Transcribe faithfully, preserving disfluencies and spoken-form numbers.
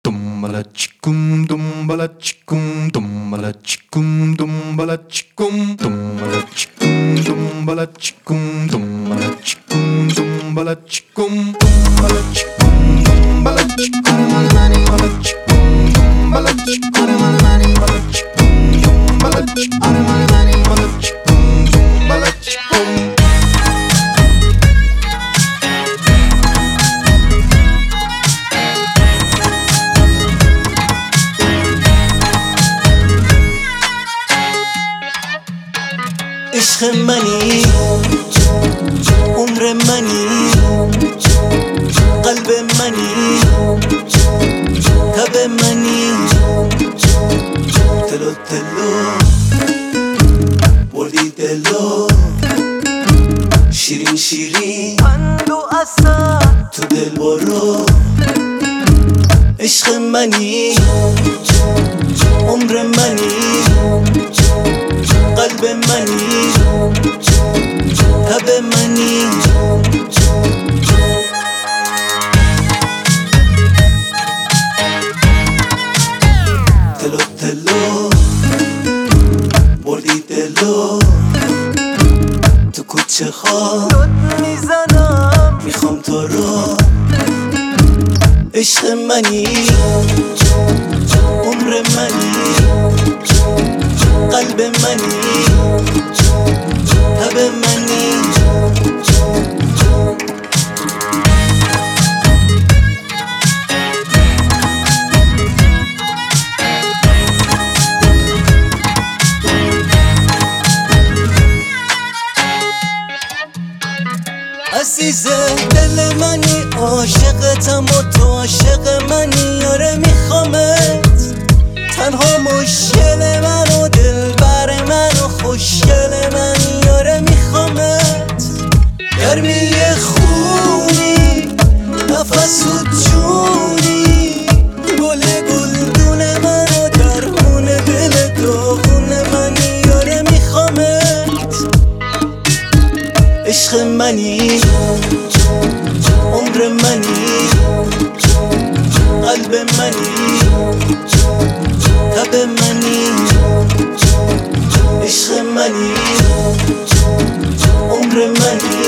dumbala chikum dumbala chikum dumbala chikum dumbala chikum dumbala chikum dumbala chikum dumbala chikum dumbala chikum dumbala chikum dumbala chikum dumbala chikum dumbala chikum dumbala chikum dumbala chikum dumbala chikum dumbala chikum. عشق منی عمر منی قلب منی تب منی تلو تلو بردی دلو شیرین شیرین پند و عسل تو دل برو عشق منی عمر منی قلب منی تب منی تلو تلو بردی دلو تو کوچه ها رد میزنم میخوام تو رو عشق منی عمر منی قلب منی تب منی عزیز دل منی عاشقتم و تو عاشق منی یاره میخوامت تنها مشکل من و دل بر من و خوشگل من یاره میخوامت گرمی خونی نفس و جونی گل گلدون من و درمون دل داغون من یاره میخوامت عشق منی عمر منی قلب منی تب منی عشق منی عمر منی